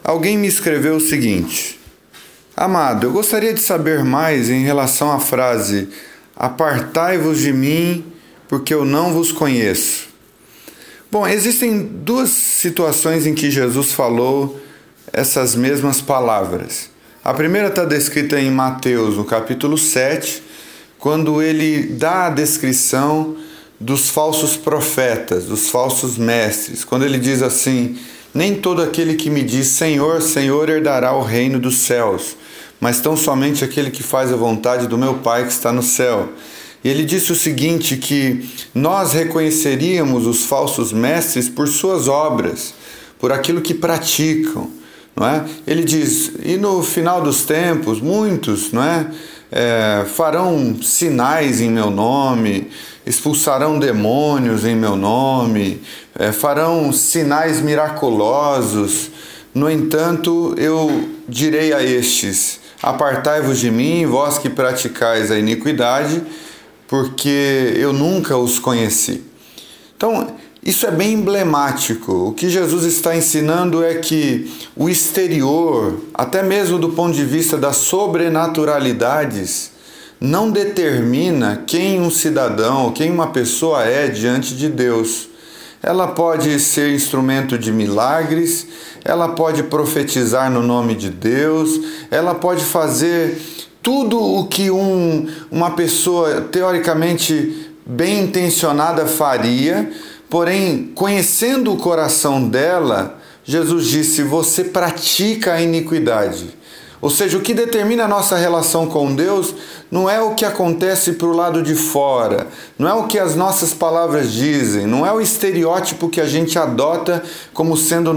Alguém me escreveu o seguinte: Amado, eu gostaria de saber mais em relação à frase "Apartai-vos de mim, porque eu não vos conheço". Bom, existem duas situações em que Jesus falou essas mesmas palavras. A primeira está descrita em Mateus, no capítulo 7, quando ele dá a descrição dos falsos profetas, dos falsos mestres. Quando ele diz assim: nem todo aquele que me diz Senhor, Senhor herdará o reino dos céus, mas tão somente aquele que faz a vontade do meu Pai que está no céu. E ele disse o seguinte, que nós reconheceríamos os falsos mestres por suas obras, por aquilo que praticam, não é? Ele diz, e no final dos tempos, muitos, não é? Farão sinais em meu nome, expulsarão demônios em meu nome, farão sinais miraculosos. No entanto, eu direi a estes: apartai-vos de mim, vós que praticais a iniquidade, porque eu nunca os conheci. Então, isso é bem emblemático. O que Jesus está ensinando é que o exterior, até mesmo do ponto de vista das sobrenaturalidades, não determina quem um cidadão, quem uma pessoa é diante de Deus. Ela pode ser instrumento de milagres, ela pode profetizar no nome de Deus, ela pode fazer tudo o que uma pessoa teoricamente bem intencionada faria, porém, conhecendo o coração dela, Jesus disse: você pratica a iniquidade. Ou seja, o que determina a nossa relação com Deus não é o que acontece para o lado de fora, não é o que as nossas palavras dizem, não é o estereótipo que a gente adota como sendo o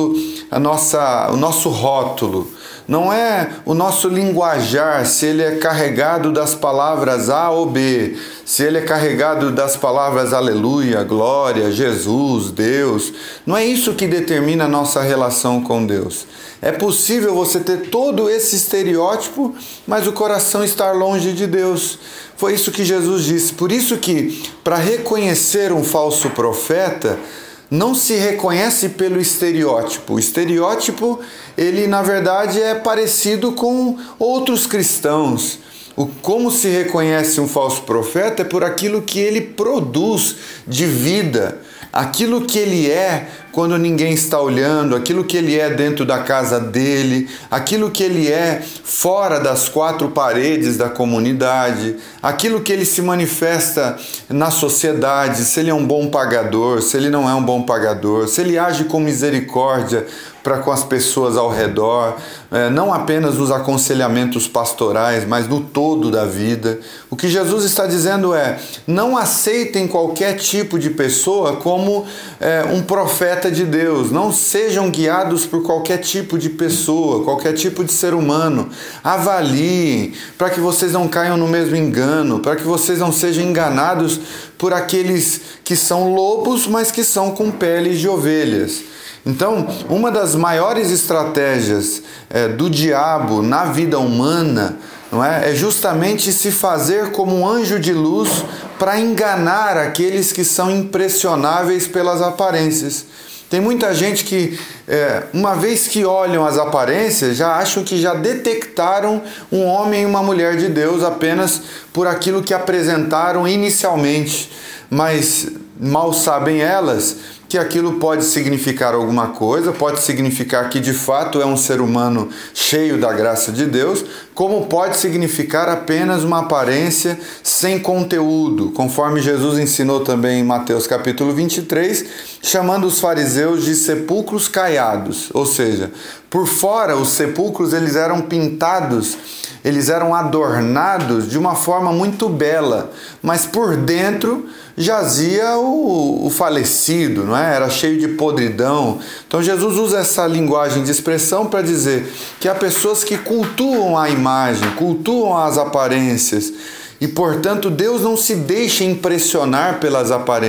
nosso rótulo. Não é o nosso linguajar, se ele é carregado das palavras A ou B, se ele é carregado das palavras aleluia, glória, Jesus, Deus. Não é isso que determina a nossa relação com Deus. É possível você ter todo esse estereótipo, mas o coração estar longe de Deus. Foi isso que Jesus disse. Por isso que, para reconhecer um falso profeta, não se reconhece pelo estereótipo. O estereótipo, ele na verdade é parecido com outros cristãos. Como se reconhece um falso profeta é por aquilo que ele produz de vida, aquilo que ele é quando ninguém está olhando, aquilo que ele é dentro da casa dele, aquilo que ele é fora das quatro paredes da comunidade, aquilo que ele se manifesta na sociedade, se ele é um bom pagador, se ele não é um bom pagador, se ele age com misericórdia para com as pessoas ao redor, não apenas nos aconselhamentos pastorais, mas no todo da vida. O que Jesus está dizendo é: não aceitem qualquer tipo de pessoa como um profeta de Deus, não sejam guiados por qualquer tipo de pessoa, qualquer tipo de ser humano. Avaliem, para que vocês não caiam no mesmo engano, para que vocês não sejam enganados por aqueles que são lobos, mas que são com peles de ovelhas. Então, uma das maiores estratégias do diabo na vida humana, não é justamente se fazer como um anjo de luz para enganar aqueles que são impressionáveis pelas aparências. Tem muita gente que, uma vez que olham as aparências, já acham que já detectaram um homem e uma mulher de Deus apenas por aquilo que apresentaram inicialmente. Mas mal sabem elas que aquilo pode significar alguma coisa, pode significar que de fato é um ser humano cheio da graça de Deus, como pode significar apenas uma aparência sem conteúdo, conforme Jesus ensinou também em Mateus capítulo 23, chamando os fariseus de sepulcros caiados, ou seja, por fora os sepulcros eles eram pintados, eles eram adornados de uma forma muito bela, mas por dentro jazia o falecido, não é? Era cheio de podridão. Então Jesus usa essa linguagem de expressão para dizer que há pessoas que cultuam a imagem, cultuam as aparências, e portanto Deus não se deixa impressionar pelas aparências.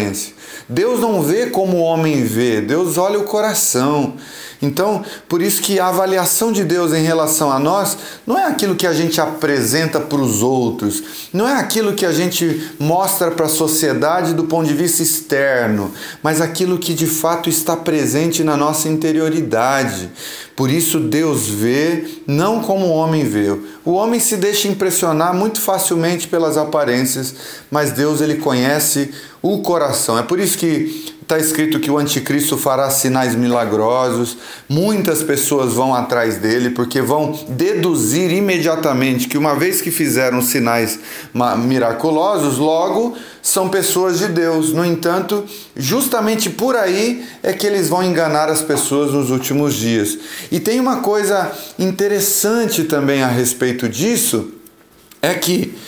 Deus não vê como o homem vê, Deus olha o coração. Então, por isso que a avaliação de Deus em relação a nós não é aquilo que a gente apresenta para os outros, não é aquilo que a gente mostra para a sociedade do ponto de vista externo, mas aquilo que de fato está presente na nossa interioridade. Por isso Deus vê não como o homem vê. O homem se deixa impressionar muito facilmente pelas aparências, mas Deus ele conhece o coração. É por isso que está escrito que o anticristo fará sinais milagrosos, muitas pessoas vão atrás dele, porque vão deduzir imediatamente que uma vez que fizeram sinais miraculosos, logo são pessoas de Deus. No entanto, justamente por aí é que eles vão enganar as pessoas nos últimos dias. E tem uma coisa interessante também a respeito disso, é que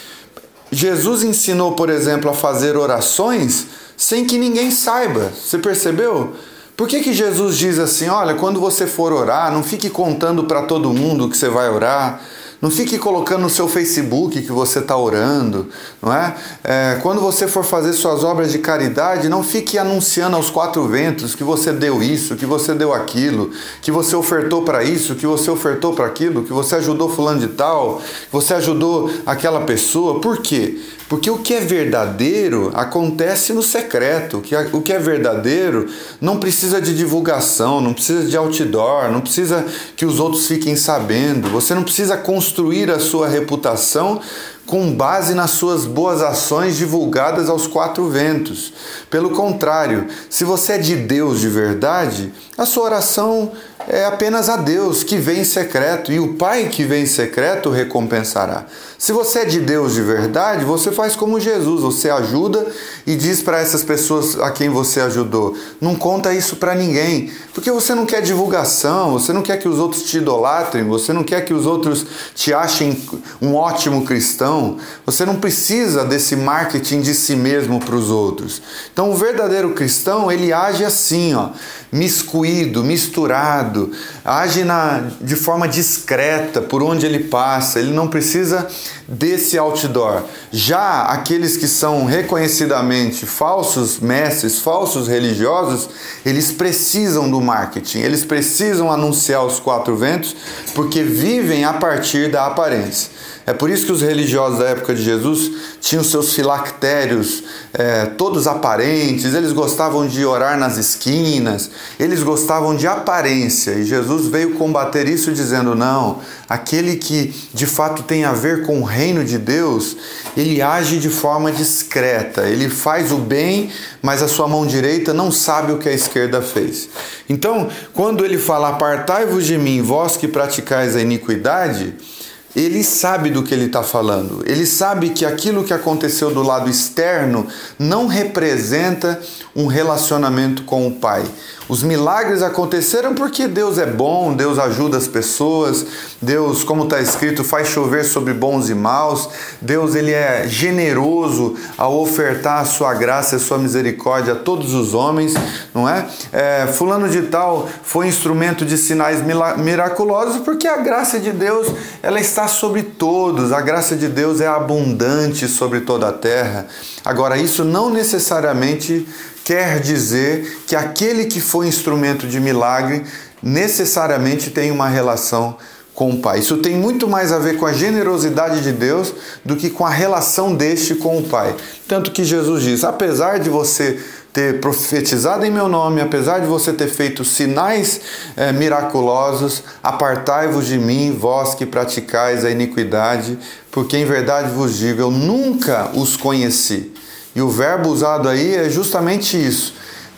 Jesus ensinou, por exemplo, a fazer orações sem que ninguém saiba. Você percebeu? Por que Jesus diz assim, olha, quando você for orar, não fique contando para todo mundo que você vai orar, não fique colocando no seu Facebook que você está orando, não é? Quando você for fazer suas obras de caridade, não fique anunciando aos quatro ventos que você deu isso, que você deu aquilo, que você ofertou para isso, que você ofertou para aquilo, que você ajudou fulano de tal, que você ajudou aquela pessoa. Por quê? Porque o que é verdadeiro acontece no secreto. O que é verdadeiro não precisa de divulgação, não precisa de outdoor, não precisa que os outros fiquem sabendo. Você não precisa construir a sua reputação com base nas suas boas ações divulgadas aos quatro ventos. Pelo contrário, se você é de Deus de verdade, a sua oração é apenas a Deus, que vem em secreto, e o Pai que vem em secreto recompensará. Se você é de Deus de verdade, você faz como Jesus, você ajuda e diz para essas pessoas a quem você ajudou, não conta isso para ninguém, porque você não quer divulgação, você não quer que os outros te idolatrem, você não quer que os outros te achem um ótimo cristão, você não precisa desse marketing de si mesmo para os outros. Então o verdadeiro cristão, ele age assim, miscuído, misturado, age de forma discreta por onde ele passa, ele não precisa desse outdoor. Já aqueles que são reconhecidamente falsos mestres, falsos religiosos, eles precisam do marketing, eles precisam anunciar os quatro ventos, porque vivem a partir da aparência. É por isso que os religiosos da época de Jesus tinham seus filactérios todos aparentes, eles gostavam de orar nas esquinas, eles gostavam de aparência, e Jesus veio combater isso dizendo, não, aquele que de fato tem a ver com o reino de Deus, ele age de forma discreta, ele faz o bem, mas a sua mão direita não sabe o que a esquerda fez. Então, quando ele fala, apartai-vos de mim, vós que praticais a iniquidade, ele sabe do que ele está falando. Ele sabe que aquilo que aconteceu do lado externo não representa um relacionamento com o Pai. Os milagres aconteceram porque Deus é bom, Deus ajuda as pessoas, Deus, como está escrito, faz chover sobre bons e maus, Deus ele é generoso ao ofertar a sua graça e a sua misericórdia a todos os homens, não é? Fulano de tal foi instrumento de sinais miraculosos porque a graça de Deus ela está sobre todos, a graça de Deus é abundante sobre toda a terra. Agora, isso não necessariamente quer dizer que aquele que foi instrumento de milagre necessariamente tem uma relação com o Pai. Isso tem muito mais a ver com a generosidade de Deus do que com a relação deste com o Pai. Tanto que Jesus diz, apesar de você ter profetizado em meu nome, apesar de você ter feito sinais miraculosos, apartai-vos de mim, vós que praticais a iniquidade, porque em verdade vos digo, eu nunca os conheci. E o verbo usado aí é justamente isso,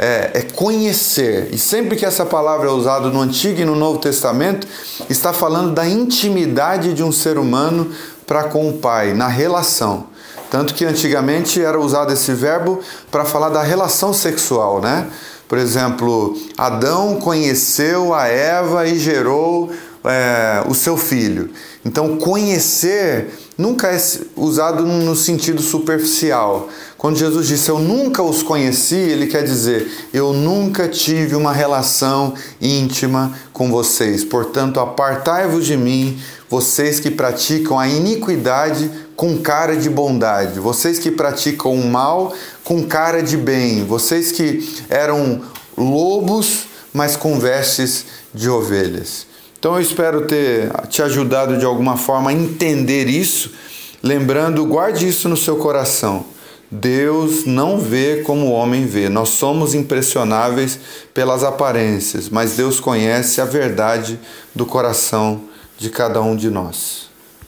é conhecer. E sempre que essa palavra é usada no Antigo e no Novo Testamento, está falando da intimidade de um ser humano para com o Pai, na relação. Tanto que antigamente era usado esse verbo para falar da relação sexual, né? Por exemplo, Adão conheceu a Eva e gerou o seu filho. Então, conhecer nunca é usado no sentido superficial. Quando Jesus disse, eu nunca os conheci, ele quer dizer, eu nunca tive uma relação íntima com vocês. Portanto, apartai-vos de mim, vocês que praticam a iniquidade com cara de bondade, vocês que praticam o mal com cara de bem, vocês que eram lobos, mas com vestes de ovelhas. Então eu espero ter te ajudado de alguma forma a entender isso, lembrando, guarde isso no seu coração. Deus não vê como o homem vê. Nós somos impressionáveis pelas aparências, mas Deus conhece a verdade do coração de cada um de nós.